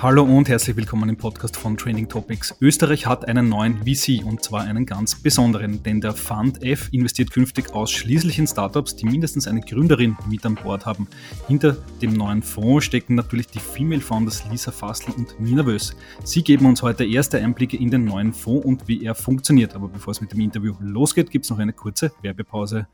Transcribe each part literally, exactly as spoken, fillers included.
Hallo und herzlich willkommen im Podcast von Trending Topics. Österreich hat einen neuen V C und zwar einen ganz besonderen, denn der Fund F investiert künftig ausschließlich in Startups, die mindestens eine Gründerin mit an Bord haben. Hinter dem neuen Fonds stecken natürlich die Female Founders Lisa Fassl und Nina Wöss. Sie geben uns heute erste Einblicke in den neuen Fonds und wie er funktioniert. Aber bevor es mit dem Interview losgeht, gibt es noch eine kurze Werbepause.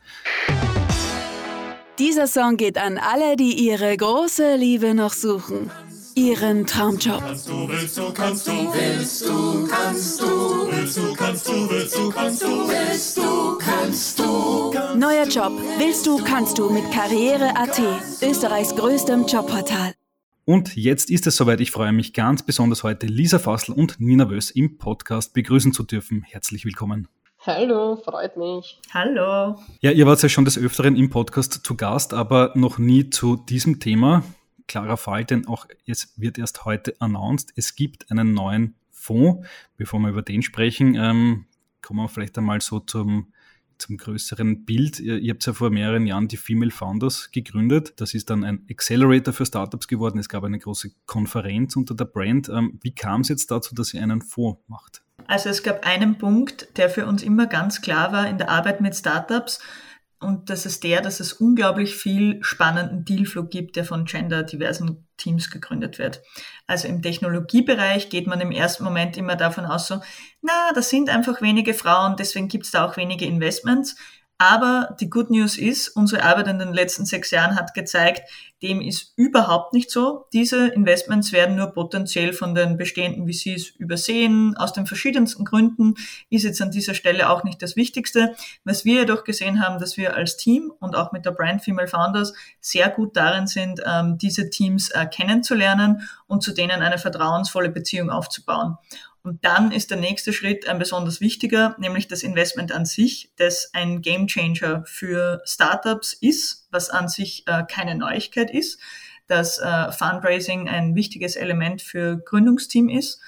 Dieser Song geht an alle, die ihre große Liebe noch suchen. Ihren Traumjob. Kannst du, willst du, kannst du, willst du, kannst du, willst du, kannst du, willst du, kannst du, willst du, kannst du. Neuer Job. Willst du, kannst du mit Karriere Punkt a t, Österreichs größtem Jobportal. Und jetzt ist es soweit. Ich freue mich ganz besonders heute, Lisa Fassl und Nina Wöss im Podcast begrüßen zu dürfen. Herzlich willkommen. Hallo, freut mich. Hallo. Ja, ihr wart ja schon des Öfteren im Podcast zu Gast, aber noch nie zu diesem Thema. Klarer Fall, denn auch es wird erst heute announced, es gibt einen neuen Fonds. Bevor wir über den sprechen, ähm, kommen wir vielleicht einmal so zum, zum größeren Bild. Ihr, ihr habt ja vor mehreren Jahren die Female Founders gegründet. Das ist dann ein Accelerator für Startups geworden. Es gab eine große Konferenz unter der Brand. Ähm, wie kam es jetzt dazu, dass ihr einen Fonds macht? Also es gab einen Punkt, der für uns immer ganz klar war in der Arbeit mit Startups. Und das ist der, dass es unglaublich viel spannenden Dealflow gibt, der von genderdiversen Teams gegründet wird. Also im Technologiebereich geht man im ersten Moment immer davon aus, so, na, das sind einfach wenige Frauen, deswegen gibt es da auch wenige Investments. Aber die Good News ist, unsere Arbeit in den letzten sechs Jahren hat gezeigt, dem ist überhaupt nicht so. Diese Investments werden nur potenziell von den bestehenden V Cs übersehen, aus den verschiedensten Gründen, ist jetzt an dieser Stelle auch nicht das Wichtigste. Was wir jedoch gesehen haben, dass wir als Team und auch mit der Brand Female Founders sehr gut darin sind, diese Teams kennenzulernen und zu denen eine vertrauensvolle Beziehung aufzubauen. Und dann ist der nächste Schritt ein besonders wichtiger, nämlich das Investment an sich, das ein Gamechanger für Startups ist, was an sich äh, keine Neuigkeit ist, dass äh, Fundraising ein wichtiges Element für Gründungsteam ist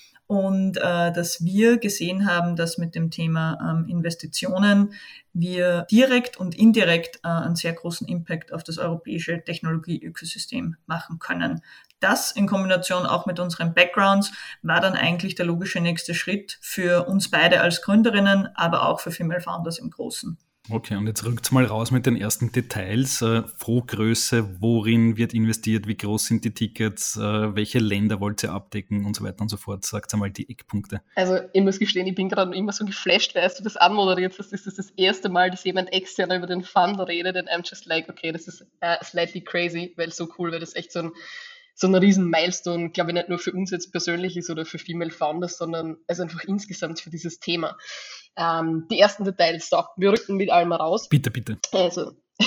und äh, dass wir gesehen haben, dass mit dem Thema ähm, Investitionen wir direkt und indirekt äh, einen sehr großen Impact auf das europäische Technologie-Ökosystem machen können. Das in Kombination auch mit unseren Backgrounds war dann eigentlich der logische nächste Schritt für uns beide als Gründerinnen, aber auch für Female Founders im Großen. Okay, und jetzt rückt's mal raus mit den ersten Details. Äh, Fondsgröße, worin wird investiert, wie groß sind die Tickets, äh, welche Länder wollt ihr abdecken und so weiter und so fort. Sagt einmal die Eckpunkte. Also ich muss gestehen, ich bin gerade immer so geflasht, weil du das anmoderiert hast. Das ist das erste Mal, dass jemand extern über den Fund redet und I'm just like, okay, das ist uh, slightly crazy, weil so cool, weil das echt so ein so ein riesen Milestone, glaube ich, nicht nur für uns jetzt persönlich ist oder für Female Founders, sondern also einfach insgesamt für dieses Thema. Ähm, die ersten Details, so, wir rücken mit allem raus. Bitte, bitte. Also,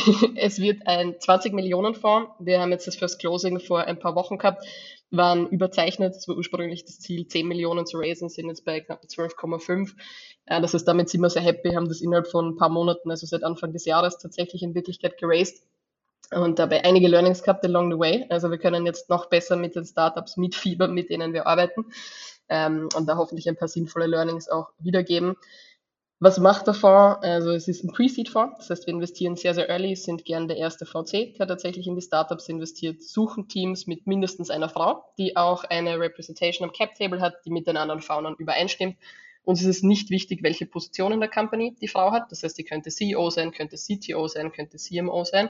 es wird ein zwanzig Millionen Fonds. Wir haben jetzt das First Closing vor ein paar Wochen gehabt, waren überzeichnet. Es war ursprünglich das Ziel, zehn Millionen zu raisen, sind jetzt bei knapp zwölf Komma fünf. Äh, das heißt, damit sind wir sehr happy, haben das innerhalb von ein paar Monaten, also seit Anfang des Jahres tatsächlich in Wirklichkeit geraced. Und dabei einige Learnings gehabt along the way. Also wir können jetzt noch besser mit den Startups mitfiebern, mit denen wir arbeiten ähm, und da hoffentlich ein paar sinnvolle Learnings auch wiedergeben. Was macht der Fonds? Also es ist ein Pre-Seed-Fonds, das heißt wir investieren sehr, sehr early, sind gern der erste V C, der tatsächlich in die Startups investiert, suchen Teams mit mindestens einer Frau, die auch eine Representation am Cap-Table hat, die mit den anderen Foundern übereinstimmt. Uns ist es nicht wichtig, welche Position in der Company die Frau hat. Das heißt, die könnte C E O sein, könnte C T O sein, könnte C M O sein.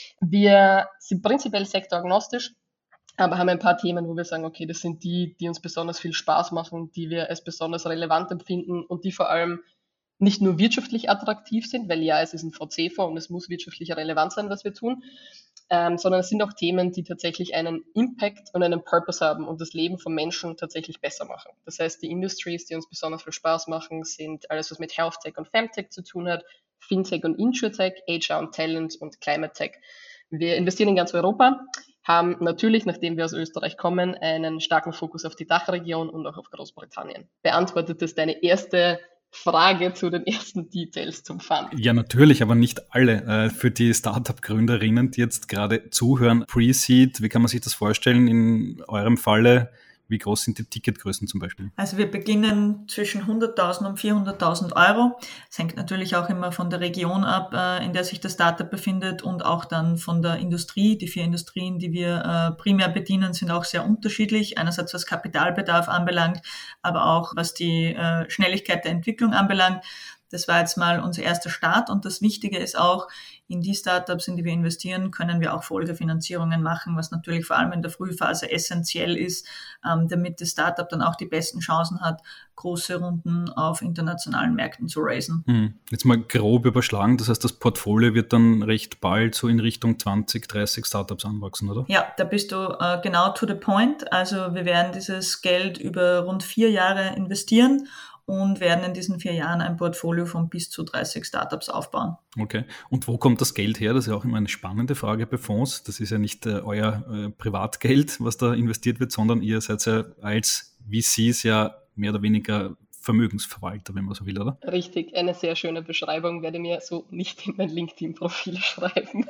Wir sind prinzipiell sektoragnostisch, aber haben ein paar Themen, wo wir sagen, okay, das sind die, die uns besonders viel Spaß machen, die wir als besonders relevant empfinden und die vor allem nicht nur wirtschaftlich attraktiv sind, weil ja, es ist ein V C-Fonds und es muss wirtschaftlich relevant sein, was wir tun, ähm, sondern es sind auch Themen, die tatsächlich einen Impact und einen Purpose haben und das Leben von Menschen tatsächlich besser machen. Das heißt, die Industries, die uns besonders viel Spaß machen, sind alles, was mit Health Tech und Femtech zu tun hat, Fintech und Insurtech, H R und Talent und Climate Tech. Wir investieren in ganz Europa, haben natürlich, nachdem wir aus Österreich kommen, einen starken Fokus auf die Dachregion und auch auf Großbritannien. Beantwortet das deine erste Frage zu den ersten Details zum Fund? Ja, natürlich, aber nicht alle. Äh, für die Startup-Gründerinnen, die jetzt gerade zuhören, Pre-Seed, wie kann man sich das vorstellen in eurem Falle? Wie groß sind die Ticketgrößen zum Beispiel? Also wir beginnen zwischen hunderttausend und vierhunderttausend Euro. Das hängt natürlich auch immer von der Region ab, in der sich das Startup befindet und auch dann von der Industrie. Die vier Industrien, die wir primär bedienen, sind auch sehr unterschiedlich. Einerseits was Kapitalbedarf anbelangt, aber auch was die Schnelligkeit der Entwicklung anbelangt. Das war jetzt mal unser erster Start und das Wichtige ist auch, in die Startups, in die wir investieren, können wir auch Folgefinanzierungen machen, was natürlich vor allem in der Frühphase essentiell ist, ähm, damit das Startup dann auch die besten Chancen hat, große Runden auf internationalen Märkten zu raisen. Hm. Jetzt mal grob überschlagen, das heißt, das Portfolio wird dann recht bald so in Richtung zwanzig, dreißig Startups anwachsen, oder? Ja, da bist du äh, genau to the point. Also wir werden dieses Geld über rund vier Jahre investieren und werden in diesen vier Jahren ein Portfolio von bis zu dreißig Startups aufbauen. Okay. Und wo kommt das Geld her? Das ist ja auch immer eine spannende Frage bei Fonds. Das ist ja nicht äh, euer äh, Privatgeld, was da investiert wird, sondern ihr seid ja als V Cs ja mehr oder weniger Vermögensverwalter, wenn man so will, oder? Richtig, eine sehr schöne Beschreibung, werde mir so nicht in mein LinkedIn-Profil schreiben.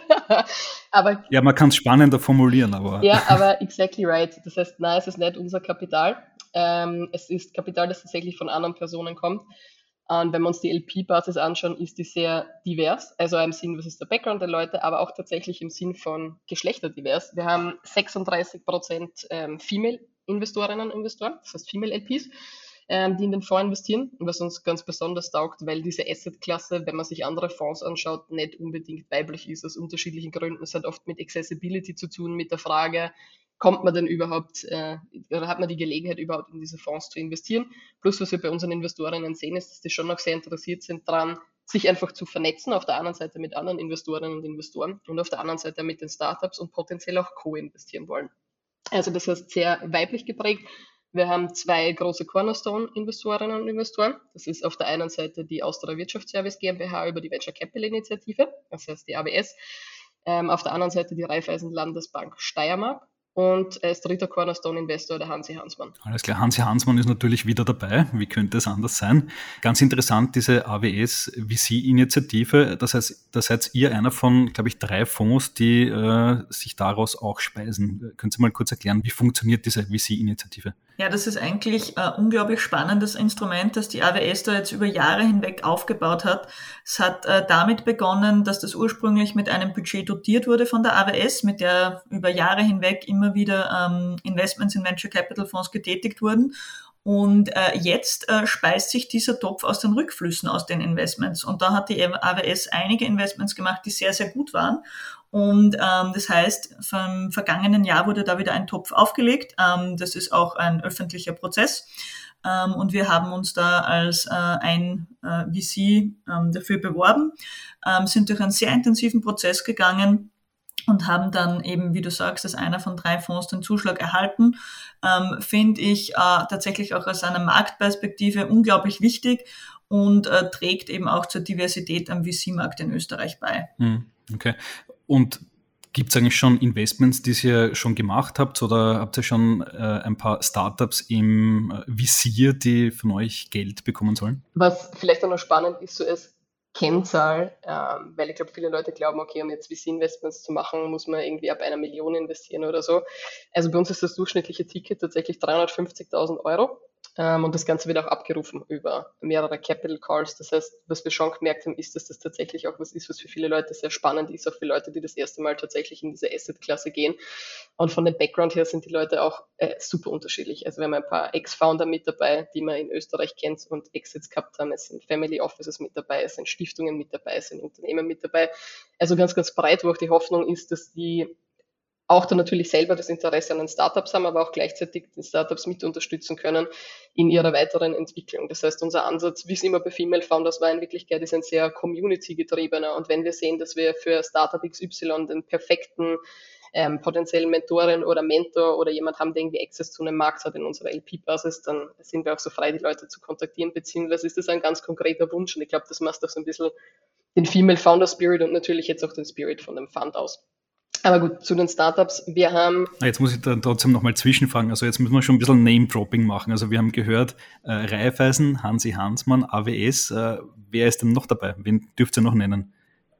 aber, ja, man kann es spannender formulieren, aber... Ja, aber exactly right. Das heißt, nein, es ist nicht unser Kapital. Ähm, es ist Kapital, das tatsächlich von anderen Personen kommt. Und wenn wir uns die L P-Basis anschauen, ist die sehr divers. Also im Sinn, was ist der Background der Leute, aber auch tatsächlich im Sinn von geschlechterdivers. Wir haben sechsunddreißig Prozent ähm, Female-Investorinnen und Investoren, das heißt Female L Ps, ähm, die in den Fonds investieren, was uns ganz besonders taugt, weil diese Asset-Klasse, wenn man sich andere Fonds anschaut, nicht unbedingt weiblich ist, aus unterschiedlichen Gründen. Es hat oft mit Accessibility zu tun, mit der Frage, kommt man denn überhaupt, äh, oder hat man die Gelegenheit überhaupt in diese Fonds zu investieren? Plus, was wir bei unseren Investorinnen sehen, ist, dass die schon noch sehr interessiert sind daran, sich einfach zu vernetzen, auf der anderen Seite mit anderen Investorinnen und Investoren und auf der anderen Seite mit den Startups und potenziell auch co-investieren wollen. Also das heißt sehr weiblich geprägt. Wir haben zwei große Cornerstone-Investorinnen und Investoren. Das ist auf der einen Seite die Austria Wirtschaftsservice GmbH über die Venture Capital Initiative, das heißt die A W S. Ähm, auf der anderen Seite die Raiffeisen Landesbank Steiermark. Und als dritter Cornerstone-Investor der Hansi Hansmann. Alles klar, Hansi Hansmann ist natürlich wieder dabei. Wie könnte es anders sein? Ganz interessant, diese A W S-V C-Initiative. Das heißt, da seid ihr einer von, glaube ich, drei Fonds, die äh, sich daraus auch speisen. Können Sie mal kurz erklären, wie funktioniert diese V C-Initiative? Ja, das ist eigentlich ein unglaublich spannendes Instrument, das die A W S da jetzt über Jahre hinweg aufgebaut hat. Es hat äh, damit begonnen, dass das ursprünglich mit einem Budget dotiert wurde von der A W S, mit der über Jahre hinweg immer wieder ähm, Investments in Venture Capital Fonds getätigt wurden. Und äh, jetzt äh, speist sich dieser Topf aus den Rückflüssen aus den Investments. Und da hat die A W S einige Investments gemacht, die sehr, sehr gut waren. Und ähm, das heißt, vom vergangenen Jahr wurde da wieder ein Topf aufgelegt. Ähm, das ist auch ein öffentlicher Prozess. Ähm, und wir haben uns da als äh, ein äh, V C ähm, dafür beworben, ähm, sind durch einen sehr intensiven Prozess gegangen und haben dann eben, wie du sagst, als einer von drei Fonds den Zuschlag erhalten. Ähm, finde ich äh, tatsächlich auch aus einer Marktperspektive unglaublich wichtig und äh, trägt eben auch zur Diversität am V C-Markt in Österreich bei. Okay. Und gibt es eigentlich schon Investments, die ihr schon gemacht habt, oder habt ihr schon äh, ein paar Startups im Visier, die von euch Geld bekommen sollen? Was vielleicht auch noch spannend ist, so als Kennzahl, ähm, weil ich glaube, viele Leute glauben, okay, um jetzt V C-Investments zu machen, muss man irgendwie ab einer Million investieren oder so. Also bei uns ist das durchschnittliche Ticket tatsächlich dreihundertfünfzigtausend Euro. Ähm, und das Ganze wird auch abgerufen über mehrere Capital Calls. Das heißt, was wir schon gemerkt haben, ist, dass das tatsächlich auch was ist, was für viele Leute sehr spannend ist, auch für Leute, die das erste Mal tatsächlich in diese Asset-Klasse gehen. Und von dem Background her sind die Leute auch äh, super unterschiedlich. Also wir haben ein paar Ex-Founder mit dabei, die man in Österreich kennt und Exits gehabt haben. Es sind Family Offices mit dabei, es sind Stiftungen mit dabei, es sind Unternehmen mit dabei. Also ganz, ganz breit, wo auch die Hoffnung ist, dass die auch dann natürlich selber das Interesse an den Startups haben, aber auch gleichzeitig die Startups mit unterstützen können in ihrer weiteren Entwicklung. Das heißt, unser Ansatz, wie es immer bei Female Founders war, in Wirklichkeit ist ein sehr community-getriebener. Und wenn wir sehen, dass wir für Startup X Y den perfekten ähm, potenziellen Mentorin oder Mentor oder jemand haben, der irgendwie Access zu einem Markt hat in unserer L P-Basis, dann sind wir auch so frei, die Leute zu kontaktieren, beziehungsweise ist das ein ganz konkreter Wunsch. Und ich glaube, das macht auch so ein bisschen den Female Founder Spirit und natürlich jetzt auch den Spirit von dem Fund aus. Aber gut, zu den Startups. Wir haben... Jetzt muss ich dann trotzdem nochmal zwischenfragen. Also jetzt müssen wir schon ein bisschen Name-Dropping machen. Also wir haben gehört, äh, Raiffeisen, Hansi Hansmann, A W S. Äh, wer ist denn noch dabei? Wen dürft ihr noch nennen?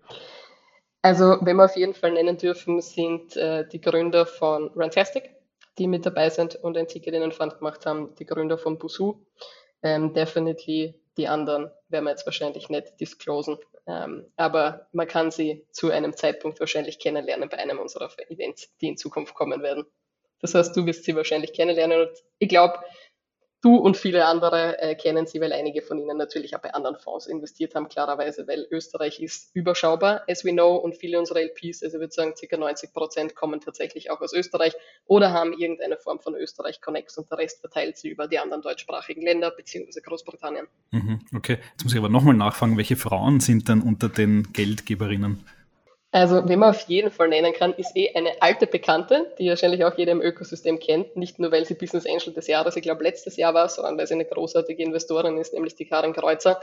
Also, wenn wir auf jeden Fall nennen dürfen, sind äh, die Gründer von Runtastic. die mit dabei sind und ein Ticket in den Fund gemacht haben, die Gründer von Busuu. Ähm, definitely die anderen werden wir jetzt wahrscheinlich nicht disclosen, ähm, aber man kann sie zu einem Zeitpunkt wahrscheinlich kennenlernen bei einem unserer Events, die in Zukunft kommen werden. Das heißt, du wirst sie wahrscheinlich kennenlernen und ich glaube, du und viele andere äh, kennen sie, weil einige von ihnen natürlich auch bei anderen Fonds investiert haben, klarerweise, weil Österreich ist überschaubar, as we know, und viele unserer L Ps, also ich würde sagen, ca. neunzig Prozent kommen tatsächlich auch aus Österreich oder haben irgendeine Form von Österreich-Connects und der Rest verteilt sie über die anderen deutschsprachigen Länder beziehungsweise Großbritannien. Mhm, okay, jetzt muss ich aber nochmal nachfragen, welche Frauen sind denn unter den Geldgeberinnen? Also, wen man auf jeden Fall nennen kann, ist eh eine alte Bekannte, die wahrscheinlich auch jeder im Ökosystem kennt. Nicht nur, weil sie Business Angel des Jahres, ich glaube, letztes Jahr war, sondern weil sie eine großartige Investorin ist, nämlich die Karin Kreuzer,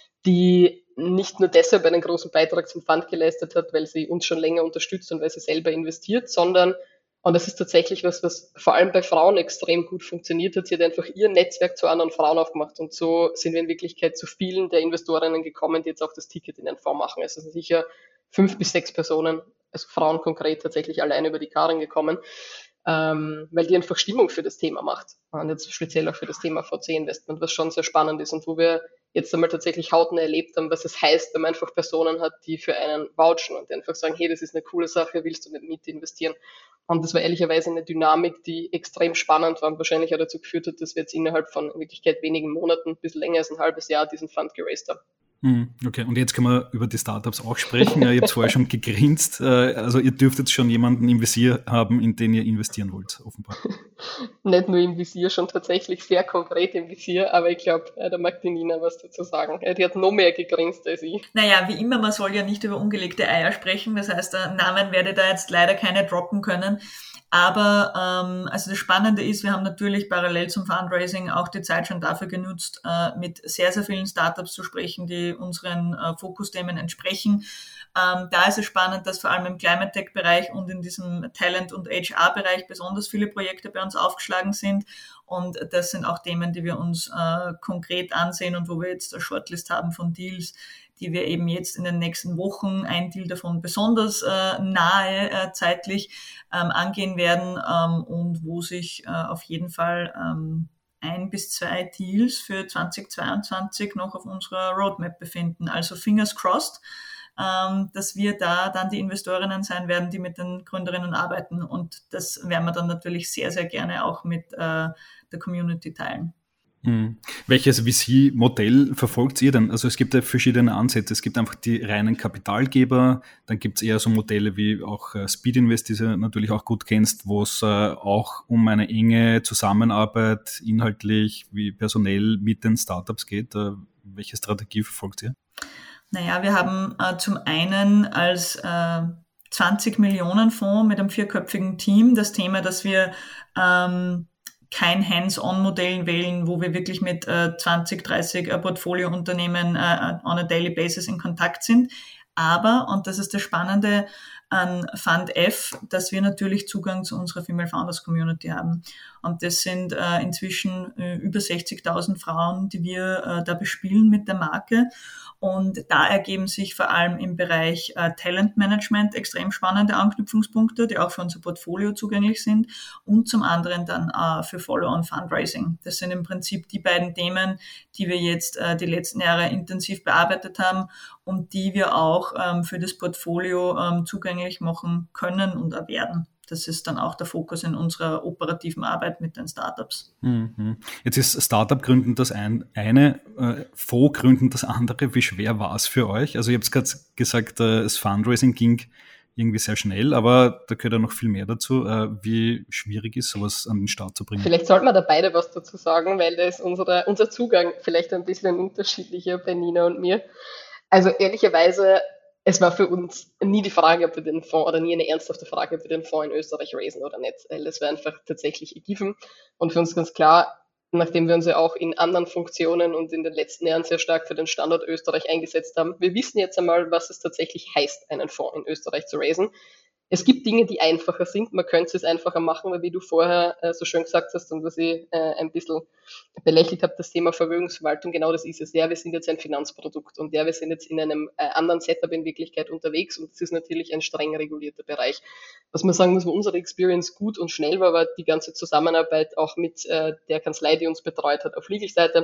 die nicht nur deshalb einen großen Beitrag zum Fund geleistet hat, weil sie uns schon länger unterstützt und weil sie selber investiert, sondern, und das ist tatsächlich was, was vor allem bei Frauen extrem gut funktioniert hat, sie hat einfach ihr Netzwerk zu anderen Frauen aufgemacht und so sind wir in Wirklichkeit zu vielen der Investorinnen gekommen, die jetzt auch das Ticket in den Fonds machen. Es sind sicher fünf bis sechs Personen, also Frauen konkret, tatsächlich alleine über die Karin gekommen, ähm, weil die einfach Stimmung für das Thema macht. Und jetzt speziell auch für das Thema V C-Investment, was schon sehr spannend ist und wo wir jetzt einmal tatsächlich hautnah erlebt haben, was es heißt, wenn man einfach Personen hat, die für einen vouchen und die einfach sagen, hey, das ist eine coole Sache, willst du nicht mit investieren? Und das war ehrlicherweise eine Dynamik, die extrem spannend war und wahrscheinlich auch dazu geführt hat, dass wir jetzt innerhalb von in Wirklichkeit wenigen Monaten, ein bisschen länger als ein halbes Jahr, diesen Fund geraced haben. Okay, und jetzt können wir über die Startups auch sprechen. Ihr habt vorher schon gegrinst. Also ihr dürft jetzt schon jemanden im Visier haben, in den ihr investieren wollt, offenbar. Nicht nur im Visier, schon tatsächlich sehr konkret im Visier, aber ich glaube, da mag die Nina was dazu sagen. Die hat noch mehr gegrinst als ich. Naja, wie immer, man soll ja nicht über ungelegte Eier sprechen. Das heißt, Namen werde da jetzt leider keine droppen können. Aber ähm, also das Spannende ist, wir haben natürlich parallel zum Fundraising auch die Zeit schon dafür genutzt, äh, mit sehr, sehr vielen Startups zu sprechen, die unseren äh, Fokusthemen entsprechen. Ähm, da ist es spannend, dass vor allem im Climate Tech-Bereich und in diesem Talent- und H R-Bereich besonders viele Projekte bei uns aufgeschlagen sind. Und das sind auch Themen, die wir uns äh, konkret ansehen und wo wir jetzt eine Shortlist haben von Deals, die wir eben jetzt in den nächsten Wochen, ein Deal davon besonders äh, nahe äh, zeitlich ähm, angehen werden ähm, und wo sich äh, auf jeden Fall ähm, ein bis zwei Deals für zweitausendzweiundzwanzig noch auf unserer Roadmap befinden. Also fingers crossed, ähm, dass wir da dann die Investorinnen sein werden, die mit den Gründerinnen arbeiten. Und das werden wir dann natürlich sehr, sehr gerne auch mit äh, der Community teilen. Hm. Welches V C-Modell verfolgt ihr denn? Also es gibt ja verschiedene Ansätze. Es gibt einfach die reinen Kapitalgeber, dann gibt es eher so Modelle wie auch äh, Speed Invest, die du natürlich auch gut kennst, wo es äh, auch um eine enge Zusammenarbeit inhaltlich wie personell mit den Startups geht. Äh, welche Strategie verfolgt ihr? Naja, wir haben äh, zum einen als äh, zwanzig Millionen Fonds mit einem vierköpfigen Team das Thema, dass wir ähm, kein Hands-on-Modell wählen, wo wir wirklich mit äh, zwanzig, dreißig äh, Portfoliounternehmen äh, on a daily basis in Kontakt sind. Aber, und das ist das Spannende an Fund F, dass wir natürlich Zugang zu unserer Female Founders Community haben. Und das sind äh, inzwischen äh, über sechzigtausend Frauen, die wir äh, da bespielen mit der Marke. Und da ergeben sich vor allem im Bereich äh, Talentmanagement extrem spannende Anknüpfungspunkte, die auch für unser Portfolio zugänglich sind und zum anderen dann äh, für Follow-on-Fundraising. Das sind im Prinzip die beiden Themen, die wir jetzt äh, die letzten Jahre intensiv bearbeitet haben und die wir auch ähm, für das Portfolio ähm, zugänglich machen können und auch werden. Das ist dann auch der Fokus in unserer operativen Arbeit mit den Startups. Mhm. Jetzt ist Startup-Gründen das ein, eine, äh, Fonds-Gründen das andere. Wie schwer war es für euch? Also ihr habt gerade gesagt, äh, das Fundraising ging irgendwie sehr schnell, aber da gehört ja noch viel mehr dazu. Äh, wie schwierig ist, sowas an den Start zu bringen? Vielleicht sollten wir da beide was dazu sagen, weil da ist unsere, unser Zugang vielleicht ein bisschen unterschiedlicher bei Nina und mir. Also ehrlicherweise, es war für uns nie die Frage, ob wir den Fonds, oder nie eine ernsthafte Frage, ob wir den Fonds in Österreich raisen oder nicht. Das war einfach tatsächlich a given. Und für uns ganz klar, nachdem wir uns ja auch in anderen Funktionen und in den letzten Jahren sehr stark für den Standort Österreich eingesetzt haben, wir wissen jetzt einmal, was es tatsächlich heißt, einen Fonds in Österreich zu raisen. es gibt Dinge, die einfacher sind. Man könnte es einfacher machen, weil wie du vorher äh, so schön gesagt hast und was ich äh, ein bisschen belächelt habe, das Thema Vermögensverwaltung, genau das ist es. Ja, wir sind jetzt ein Finanzprodukt und ja, wir sind jetzt in einem äh, anderen Setup in Wirklichkeit unterwegs und es ist natürlich ein streng regulierter Bereich. Was man sagen muss, wo unsere Experience gut und schnell war, war die ganze Zusammenarbeit auch mit äh, der Kanzlei, die uns betreut hat auf Legal-Seite,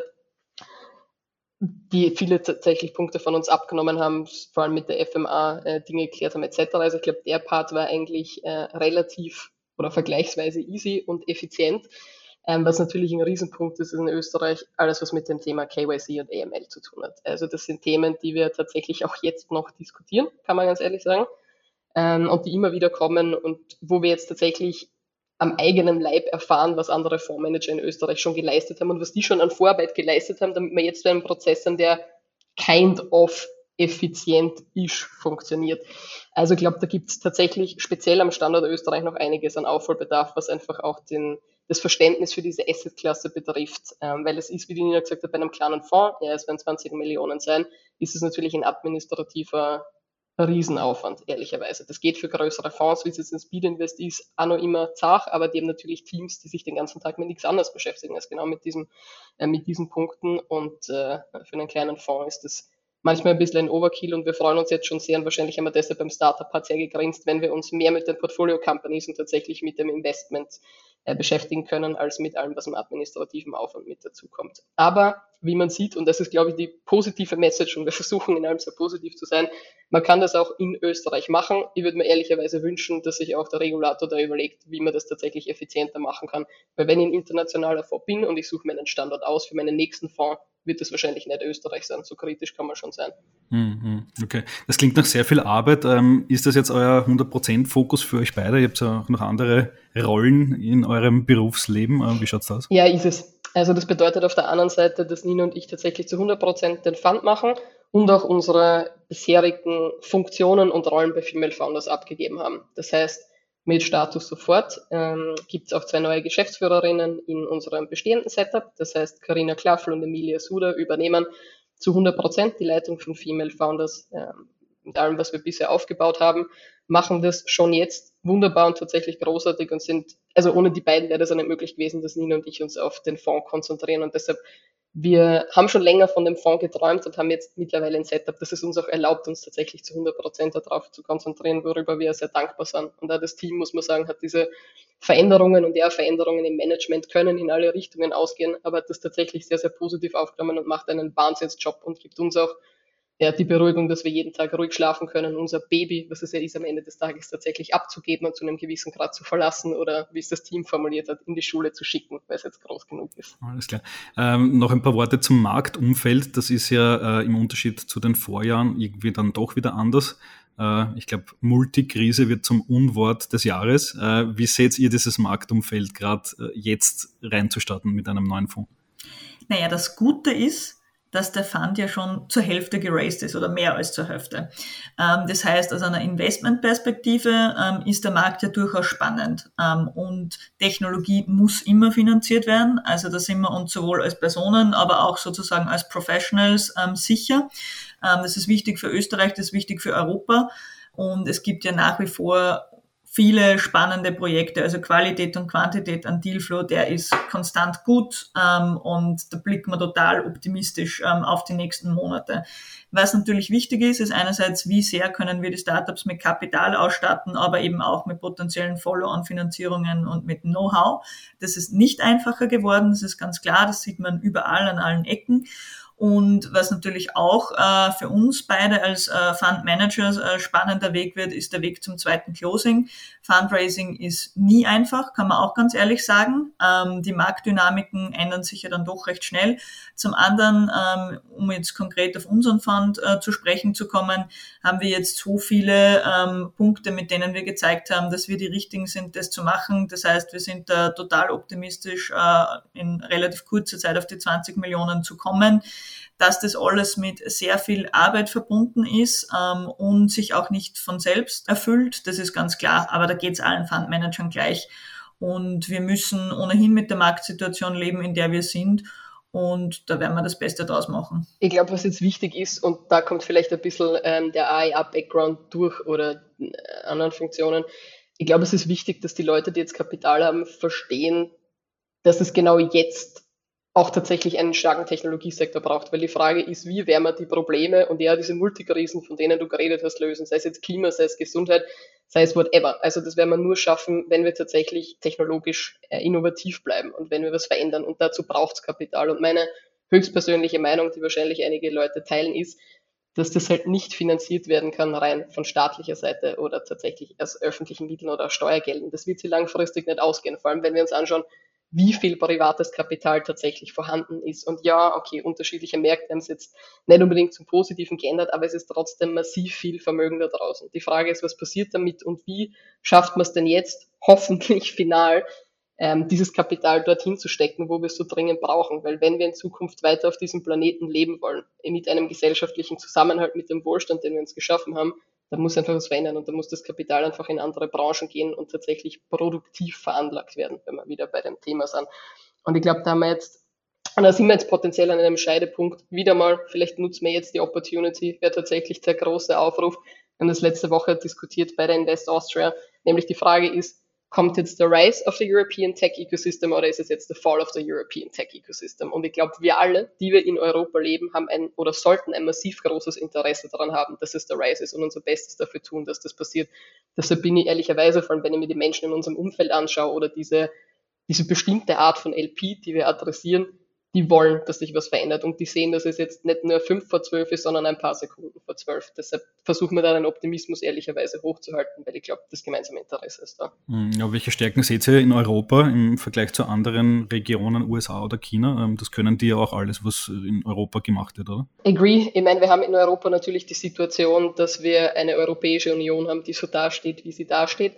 die viele tatsächlich Punkte von uns abgenommen haben, vor allem mit der F M A äh, Dinge geklärt haben et cetera. Also ich glaube, der Part war eigentlich äh, relativ oder vergleichsweise easy und effizient. Ähm, was natürlich ein Riesenpunkt ist in Österreich, alles was mit dem Thema K Y C und A M L zu tun hat. Also das sind Themen, die wir tatsächlich auch jetzt noch diskutieren, kann man ganz ehrlich sagen, ähm, und die immer wieder kommen und wo wir jetzt tatsächlich am eigenen Leib erfahren, was andere Fondsmanager in Österreich schon geleistet haben und was die schon an Vorarbeit geleistet haben, damit wir jetzt zu einem Prozess sind, der kind of effizient ist, funktioniert. Also ich glaube, da gibt es tatsächlich speziell am Standort Österreich noch einiges an Aufholbedarf, was einfach auch den, das Verständnis für diese Assetklasse betrifft. Ähm, weil es ist, wie die Nina gesagt hat, bei einem kleinen Fonds, ja, es werden zwanzig Millionen sein, ist es natürlich ein administrativer Riesenaufwand, ehrlicherweise. Das geht für größere Fonds, wie es jetzt in Speed Invest ist, auch noch immer zart, aber die haben natürlich Teams, die sich den ganzen Tag mit nichts anderes beschäftigen als genau mit diesem, äh, mit diesen Punkten und äh, für einen kleinen Fonds ist das manchmal ein bisschen ein Overkill und wir freuen uns jetzt schon sehr und wahrscheinlich haben wir deshalb beim Startup-Part sehr gegrinst, wenn wir uns mehr mit den Portfolio-Companies und tatsächlich mit dem Investment äh, beschäftigen können, als mit allem, was im administrativen Aufwand mit dazu kommt. Aber wie man sieht, und das ist, glaube ich, die positive Message und wir versuchen in allem sehr positiv zu sein, man kann das auch in Österreich machen. Ich würde mir ehrlicherweise wünschen, dass sich auch der Regulator da überlegt, wie man das tatsächlich effizienter machen kann. Weil wenn ich ein internationaler Fonds bin und ich suche mir einen Standort aus für meinen nächsten Fonds, wird das wahrscheinlich nicht Österreich sein. So kritisch kann man schon sein. Okay, das klingt nach sehr viel Arbeit. Ist das jetzt euer hundert Prozent Fokus für euch beide? Ihr habt ja auch noch andere Rollen in eurem Berufsleben. Wie schaut's aus? Ja, ist es. Also das bedeutet auf der anderen Seite, dass Nina und ich tatsächlich zu hundert Prozent den Fund machen und auch unsere bisherigen Funktionen und Rollen bei Female Founders abgegeben haben. Das heißt, mit Status sofort ähm, gibt es auch zwei neue Geschäftsführerinnen in unserem bestehenden Setup. Das heißt, Carina Klaffel und Emilia Suda übernehmen zu hundert Prozent die Leitung von Female Founders ähm, mit allem, was wir bisher aufgebaut haben, machen das schon jetzt wunderbar und tatsächlich großartig und sind, also ohne die beiden wäre das auch nicht möglich gewesen, dass Nina und ich uns auf den Fonds konzentrieren und deshalb, wir haben schon länger von dem Fonds geträumt und haben jetzt mittlerweile ein Setup, das es uns auch erlaubt, uns tatsächlich zu hundert Prozent darauf zu konzentrieren, worüber wir sehr dankbar sind. Und auch das Team, muss man sagen, hat diese Veränderungen und ja, Veränderungen im Management können in alle Richtungen ausgehen, aber hat das tatsächlich sehr, sehr positiv aufgenommen und macht einen Wahnsinnsjob und gibt uns auch ja, die Beruhigung, dass wir jeden Tag ruhig schlafen können, unser Baby, was es ja ist, am Ende des Tages tatsächlich abzugeben und zu einem gewissen Grad zu verlassen oder, wie es das Team formuliert hat, in die Schule zu schicken, weil es jetzt groß genug ist. Alles klar. Ähm, noch ein paar Worte zum Marktumfeld. Das ist ja äh, im Unterschied zu den Vorjahren irgendwie dann doch wieder anders. Äh, ich glaube, Multikrise wird zum Unwort des Jahres. Äh, wie seht ihr dieses Marktumfeld gerade äh, jetzt reinzustarten mit einem neuen Fonds? Naja, das Gute ist, dass der Fund ja schon zur Hälfte geraced ist oder mehr als zur Hälfte. Ähm, das heißt, aus einer Investmentperspektive ähm, ist der Markt ja durchaus spannend ähm, und Technologie muss immer finanziert werden. Also da sind wir uns sowohl als Personen, aber auch sozusagen als Professionals ähm, sicher. Ähm, das ist wichtig für Österreich, das ist wichtig für Europa und es gibt ja nach wie vor viele spannende Projekte, also Qualität und Quantität an Dealflow, der ist konstant gut ähm, und da blicken wir total optimistisch ähm, auf die nächsten Monate. Was natürlich wichtig ist, ist einerseits, wie sehr können wir die Startups mit Kapital ausstatten, aber eben auch mit potenziellen Follow-on-Finanzierungen und mit Know-how. Das ist nicht einfacher geworden, das ist ganz klar, das sieht man überall an allen Ecken. Und was natürlich auch äh, für uns beide als äh, Fund Managers äh, spannender Weg wird, ist der Weg zum zweiten Closing. Fundraising ist nie einfach, kann man auch ganz ehrlich sagen. Ähm, die Marktdynamiken ändern sich ja dann doch recht schnell. Zum anderen, ähm, um jetzt konkret auf unseren Fund äh, zu sprechen zu kommen, haben wir jetzt so viele ähm, Punkte, mit denen wir gezeigt haben, dass wir die richtigen sind, das zu machen. Das heißt, wir sind da total optimistisch, äh, in relativ kurzer Zeit auf die zwanzig Millionen zu kommen. Dass das alles mit sehr viel Arbeit verbunden ist ähm, und sich auch nicht von selbst erfüllt, das ist ganz klar, aber da geht es allen Fundmanagern gleich. Und wir müssen ohnehin mit der Marktsituation leben, in der wir sind. und da werden wir das Beste draus machen. Ich glaube, was jetzt wichtig ist, und da kommt vielleicht ein bisschen ähm, der A I A-Background durch oder äh, anderen Funktionen, ich glaube, es ist wichtig, dass die Leute, die jetzt Kapital haben, verstehen, dass es genau jetzt auch tatsächlich einen starken Technologiesektor braucht, weil die Frage ist, wie werden wir die Probleme und ja, diese Multikrisen, von denen du geredet hast, lösen, sei es jetzt Klima, sei es Gesundheit, sei es whatever. Also das werden wir nur schaffen, wenn wir tatsächlich technologisch äh, innovativ bleiben und wenn wir was verändern und dazu braucht es Kapital. Und meine höchstpersönliche Meinung, die wahrscheinlich einige Leute teilen, ist, dass das halt nicht finanziert werden kann rein von staatlicher Seite oder tatsächlich aus öffentlichen Mitteln oder aus Steuergeldern. Das wird sich langfristig nicht ausgehen, vor allem wenn wir uns anschauen, wie viel privates Kapital tatsächlich vorhanden ist. Und ja, okay, unterschiedliche Märkte haben es jetzt nicht unbedingt zum Positiven geändert, aber es ist trotzdem massiv viel Vermögen da draußen. Die Frage ist, was passiert damit und wie schafft man es denn jetzt, hoffentlich final, ähm, dieses Kapital dorthin zu stecken, wo wir es so dringend brauchen. Weil wenn wir in Zukunft weiter auf diesem Planeten leben wollen, mit einem gesellschaftlichen Zusammenhalt, mit dem Wohlstand, den wir uns geschaffen haben, da muss einfach was verändern und da muss das Kapital einfach in andere Branchen gehen und tatsächlich produktiv veranlagt werden, wenn wir wieder bei dem Thema sind. Und ich glaube, da haben wir jetzt, und da sind wir jetzt potenziell an einem Scheidepunkt. Wieder mal, vielleicht nutzen wir jetzt die Opportunity, wäre tatsächlich der große Aufruf. Wir haben das letzte Woche diskutiert bei der Invest Austria, nämlich die Frage ist, kommt jetzt der Rise of the European Tech Ecosystem oder ist es jetzt der Fall of the European Tech Ecosystem? Und ich glaube, wir alle, die wir in Europa leben, haben ein oder sollten ein massiv großes Interesse daran haben, dass es der Rise ist und unser Bestes dafür tun, dass das passiert. Deshalb bin ich ehrlicherweise, vor allem wenn ich mir die Menschen in unserem Umfeld anschaue oder diese, diese bestimmte Art von L P, die wir adressieren, die wollen, dass sich was verändert und die sehen, dass es jetzt nicht nur fünf vor zwölf ist, sondern ein paar Sekunden vor zwölf. Deshalb versuchen wir da den Optimismus ehrlicherweise hochzuhalten, weil ich glaube, das gemeinsame Interesse ist da. Ja, welche Stärken seht ihr in Europa im Vergleich zu anderen Regionen, U S A oder China? Das können die ja auch alles, was in Europa gemacht wird, oder? Agree. Ich meine, wir haben in Europa natürlich die Situation, dass wir eine Europäische Union haben, die so dasteht, wie sie dasteht.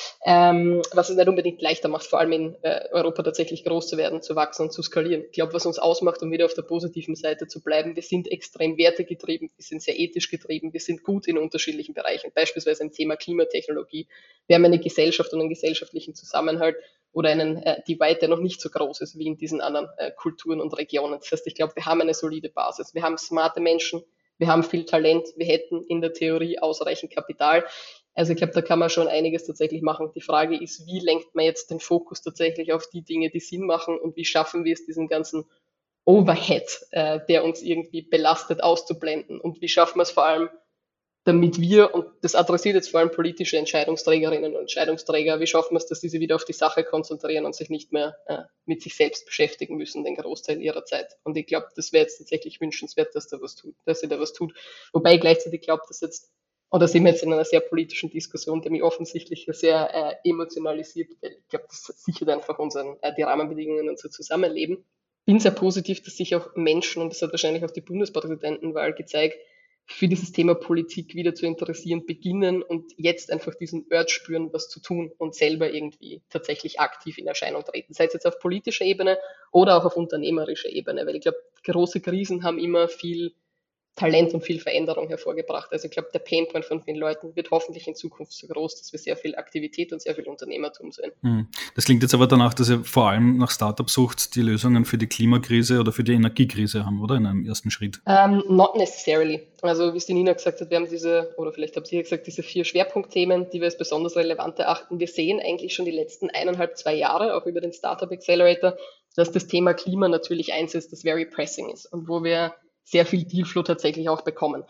Ähm, was es nicht unbedingt leichter macht, vor allem in äh, Europa tatsächlich groß zu werden, zu wachsen und zu skalieren. Ich glaube, was uns ausmacht, um wieder auf der positiven Seite zu bleiben, wir sind extrem wertegetrieben, wir sind sehr ethisch getrieben, wir sind gut in unterschiedlichen Bereichen, beispielsweise im Thema Klimatechnologie. Wir haben eine Gesellschaft und einen gesellschaftlichen Zusammenhalt oder einen äh, Divide, der noch nicht so groß ist wie in diesen anderen äh, Kulturen und Regionen. Das heißt, ich glaube, wir haben eine solide Basis. Wir haben smarte Menschen, wir haben viel Talent, wir hätten in der Theorie ausreichend Kapital. Also ich glaube, da kann man schon einiges tatsächlich machen. Die Frage ist, wie lenkt man jetzt den Fokus tatsächlich auf die Dinge, die Sinn machen und wie schaffen wir es, diesen ganzen Overhead, äh, der uns irgendwie belastet, auszublenden und wie schaffen wir es vor allem, damit wir, und das adressiert jetzt vor allem politische Entscheidungsträgerinnen und Entscheidungsträger, wie schaffen wir es, dass diese wieder auf die Sache konzentrieren und sich nicht mehr äh, mit sich selbst beschäftigen müssen, den Großteil ihrer Zeit. Und ich glaube, das wäre jetzt tatsächlich wünschenswert, dass da was tut, dass sie da was tut. Wobei ich gleichzeitig glaube, dass jetzt, oder sind wir jetzt in einer sehr politischen Diskussion, die mich offensichtlich sehr äh, emotionalisiert, weil ich glaube, das sichert einfach unseren, äh, die Rahmenbedingungen unser Zusammenleben. Bin sehr positiv, dass sich auch Menschen, und das hat wahrscheinlich auch die Bundespräsidentenwahl gezeigt, für dieses Thema Politik wieder zu interessieren beginnen und jetzt einfach diesen Urge spüren, was zu tun und selber irgendwie tatsächlich aktiv in Erscheinung treten. Sei es jetzt auf politischer Ebene oder auch auf unternehmerischer Ebene, weil ich glaube, große Krisen haben immer viel Talent und viel Veränderung hervorgebracht. Also ich glaube, der Painpoint von vielen Leuten wird hoffentlich in Zukunft so groß, dass wir sehr viel Aktivität und sehr viel Unternehmertum sehen. Das klingt jetzt aber danach, dass ihr vor allem nach Startups sucht, die Lösungen für die Klimakrise oder für die Energiekrise haben, oder? In einem ersten Schritt. Um, not necessarily. Also wie es die Nina gesagt hat, wir haben diese, oder vielleicht habt ihr gesagt, diese vier Schwerpunktthemen, die wir als besonders relevant erachten. Wir sehen eigentlich schon die letzten eineinhalb, zwei Jahre, auch über den Startup Accelerator, dass das Thema Klima natürlich eins ist, das very pressing ist und wo wir sehr viel Dealflow tatsächlich auch bekommen.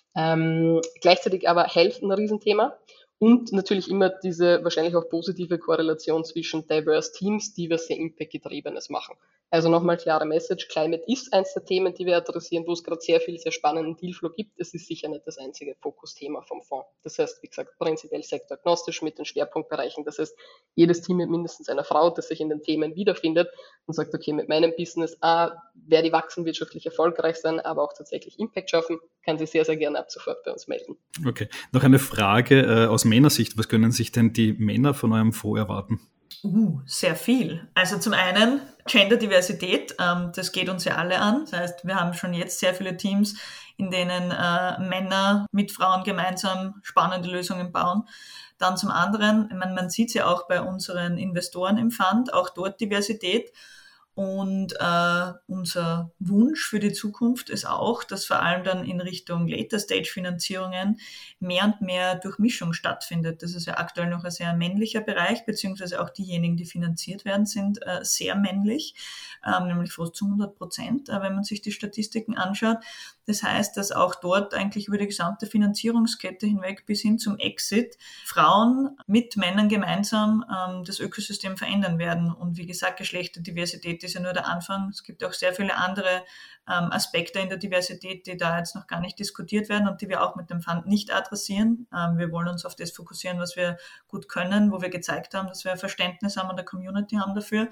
Ähm, gleichzeitig aber Health ein Riesenthema und natürlich immer diese wahrscheinlich auch positive Korrelation zwischen diverse Teams, die was sehr Impact-Getriebenes machen. Also nochmal klare Message, Climate ist eins der Themen, die wir adressieren, wo es gerade sehr viel, sehr spannenden Dealflow gibt. Es ist sicher nicht das einzige Fokusthema vom Fonds. Das heißt, wie gesagt, prinzipiell sektoragnostisch mit den Schwerpunktbereichen. Das heißt, jedes Team mit mindestens einer Frau, das sich in den Themen wiederfindet und sagt, okay, mit meinem Business, A, werde ich wachsen, wirtschaftlich erfolgreich sein, aber auch tatsächlich Impact schaffen, kann sich sehr, sehr gerne ab sofort bei uns melden. Okay, noch eine Frage äh, aus Männersicht. Was können sich denn die Männer von eurem Fonds erwarten? Uh, sehr viel. Also zum einen Genderdiversität, ähm, das geht uns ja alle an. Das heißt, wir haben schon jetzt sehr viele Teams, in denen äh, Männer mit Frauen gemeinsam spannende Lösungen bauen. Dann zum anderen, ich meine, man sieht es ja auch bei unseren Investoren im Fund, auch dort Diversität. Und äh, unser Wunsch für die Zukunft ist auch, dass vor allem dann in Richtung Later-Stage-Finanzierungen mehr und mehr Durchmischung stattfindet. Das ist ja aktuell noch ein sehr männlicher Bereich, beziehungsweise auch diejenigen, die finanziert werden, sind äh, sehr männlich, ähm, nämlich fast zu hundert Prozent, äh, wenn man sich die Statistiken anschaut. Das heißt, dass auch dort eigentlich über die gesamte Finanzierungskette hinweg bis hin zum Exit Frauen mit Männern gemeinsam ähm, das Ökosystem verändern werden. Und wie gesagt, Geschlechterdiversität ist ja nur der Anfang. Es gibt auch sehr viele andere ähm, Aspekte in der Diversität, die da jetzt noch gar nicht diskutiert werden und die wir auch mit dem Fund nicht adressieren. Ähm, wir wollen uns auf das fokussieren, was wir gut können, wo wir gezeigt haben, dass wir ein Verständnis haben und eine Community haben dafür.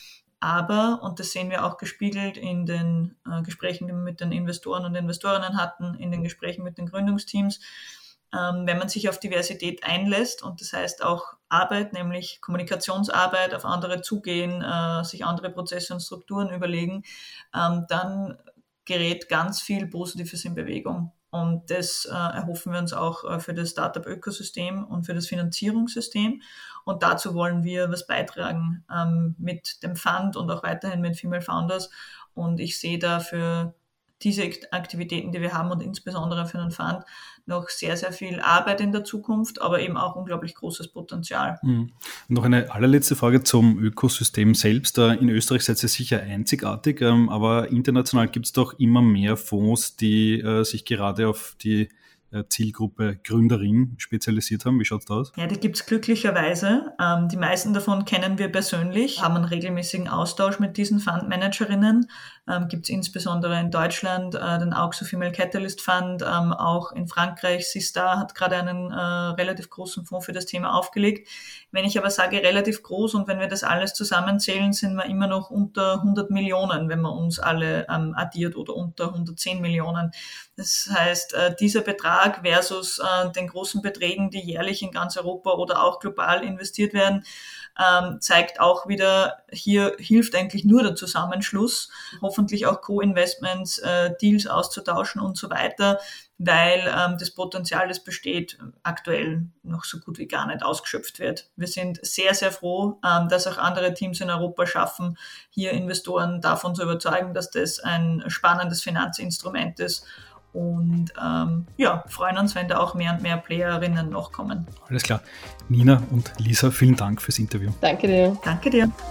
Aber, und das sehen wir auch gespiegelt in den äh, Gesprächen, die wir mit den Investoren und Investorinnen hatten, in den Gesprächen mit den Gründungsteams, ähm, wenn man sich auf Diversität einlässt und das heißt auch Arbeit, nämlich Kommunikationsarbeit, auf andere zugehen, äh, sich andere Prozesse und Strukturen überlegen, ähm, dann gerät ganz viel Positives in Bewegung. Und das äh, erhoffen wir uns auch äh, für das Startup-Ökosystem und für das Finanzierungssystem. Und dazu wollen wir was beitragen ähm, mit dem Fund und auch weiterhin mit Female Founders. Und ich sehe da für diese Aktivitäten, die wir haben und insbesondere für den Fund, noch sehr, sehr viel Arbeit in der Zukunft, aber eben auch unglaublich großes Potenzial. Mhm. Noch eine allerletzte Frage zum Ökosystem selbst. In Österreich seid ihr sicher einzigartig, aber international gibt es doch immer mehr Fonds, die sich gerade auf die Zielgruppe Gründerin spezialisiert haben. Wie schaut es da aus? Ja, die gibt es glücklicherweise. Ähm, die meisten davon kennen wir persönlich, haben einen regelmäßigen Austausch mit diesen Fundmanagerinnen. Ähm, gibt es insbesondere in Deutschland äh, den Auxo Female Catalyst Fund, ähm, auch in Frankreich. Sistar hat gerade einen äh, relativ großen Fonds für das Thema aufgelegt. Wenn ich aber sage relativ groß und wenn wir das alles zusammenzählen, sind wir immer noch unter hundert Millionen, wenn man uns alle ähm, addiert oder unter hundertzehn Millionen. Das heißt, äh, dieser Betrag versus äh, den großen Beträgen, die jährlich in ganz Europa oder auch global investiert werden, ähm, zeigt auch wieder, hier hilft eigentlich nur der Zusammenschluss, hoffentlich auch Co-Investments, äh, Deals auszutauschen und so weiter, weil ähm, das Potenzial, das besteht, aktuell noch so gut wie gar nicht ausgeschöpft wird. Wir sind sehr, sehr froh, ähm, dass auch andere Teams in Europa schaffen, hier Investoren davon zu überzeugen, dass das ein spannendes Finanzinstrument ist. Und ähm, ja, freuen uns, wenn da auch mehr und mehr Playerinnen noch kommen. Alles klar. Nina und Lisa, vielen Dank fürs Interview. Danke dir. Danke dir.